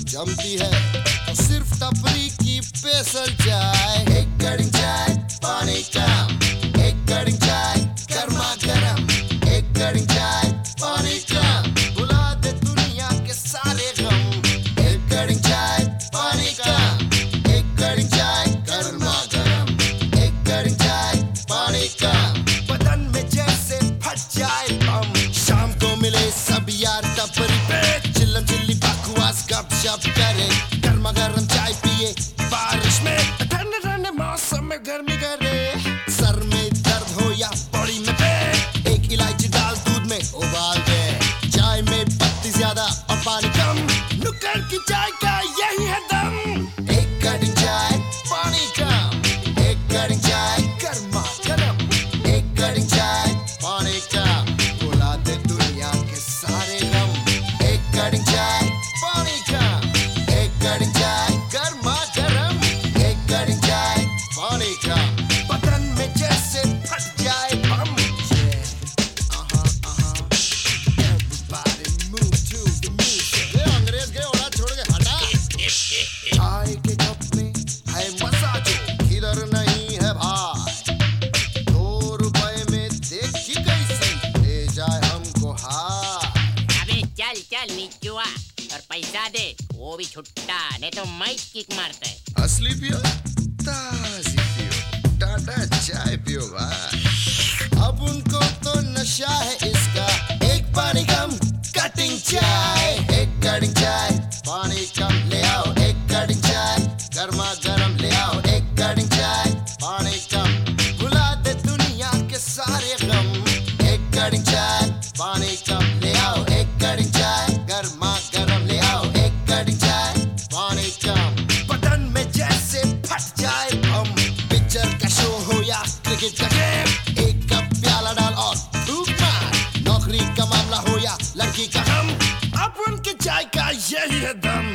जमती है तो सिर्फ टपरी की स्पेशल चाय। एक कड़िंग चाय पानी कम, एक कड़िंग चाय गर्मा गरम, एक कड़िंग चाय पानी कम, बुला दे दुनिया के सारे गम। एक कड़िंग चाय पानी कम, एक कड़िंग चाय गर्मा गरम, एक कड़िंग चाय पानी कम, बदन में जैसे फट जाए बम। शाम को मिले सब यार टपरी पे, चिल्लम चिल्ली बकवास गपशप करे, गर्मा गरम चाय पिए बारिश में, ठंडे ठंडे मौसम में गर्मी करे। सर में दर्द हो या बॉडी में पेन, एक इलायची डाल दूध में उबाल दे, चाय में पत्ती ज्यादा और पानी कम, नुक्कड़ की चाय का यही है दम। एक कड़िंग चाय पानी कम, एक कड़िंग चाय गर्मा गरम, एक कड़िंग चाय पानी कम, बुला दे दुनिया के सारे गम। एक कड़िंग चाय पानी कम, एक कड़िंग चाय गर्मा गरम, एक कड़िंग चाय पानी कम, बदन में जैसे फट जाए बम। Everybody move to the music। ये अंग्रेज के औलाद छोड़ के हटा। चाय के कप में है मजा जो किधर नहीं है भाई, 2 रुपए में देखी कैसी ले जाए हमको हाय। अबे चल चल नीचुआ, और पैसा दे, वो भी छुट्टा, नहीं तो मैं किक मारता है। असली पियो ताजी पियो, टाटा चाय पियो भाई। अब उनको तो नशा है इसका, एक पानी कम कटिंग चाय, एक कड़िंग चाय पानी कम ले आओ, एक कड़िंग चाय गर्मा गरम ले आओ, एक कड़िंग चाय पानी कम, बुला दे दुनिया के सारे गम। एक कड़िंग चाय पानी कम ले आओ, एक कड़िंग चाय गर्मा गरम ले आओ, एक कड़िंग चाय पानी कम, बदन में जैसे फट जाए बम। पिक्चर का शो हो या क्रिकेट का गेम, एक कप प्याला डाल और धूप मार, नौकरी का मामला हो या लड़की का गम, अब उनकी चाय का यही है दम।